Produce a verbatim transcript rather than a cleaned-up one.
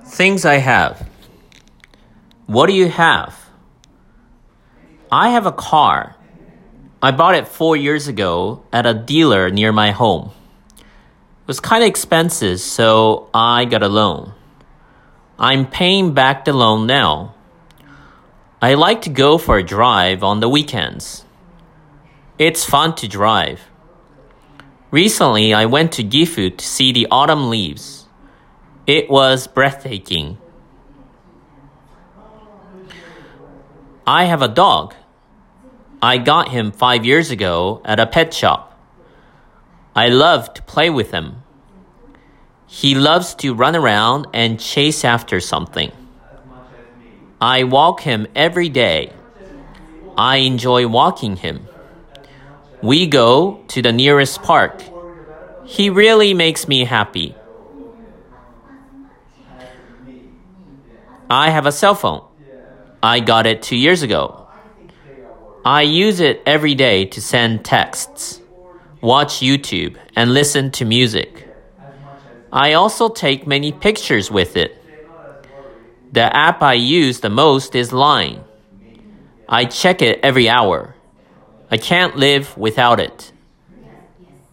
Things I have. What do you have? I have a car. I bought it four years ago at a dealer near my home. It was kind of expensive, so I got a loan. I'm paying back the loan now. I like to go for a drive on the weekends. It's fun to drive. Recently, I went to Gifu to see the autumn leaves. It was breathtaking. I have a dog. I got him five years ago at a pet shop. I love to play with him. He loves to run around and chase after something. I walk him every day. I enjoy walking him. We go to the nearest park. He really makes me happy. I have a cell phone. I got it two years ago. I use it every day to send texts, watch YouTube, and listen to music. I also take many pictures with it. The app I use the most is Line. I check it every hour. I can't live without it.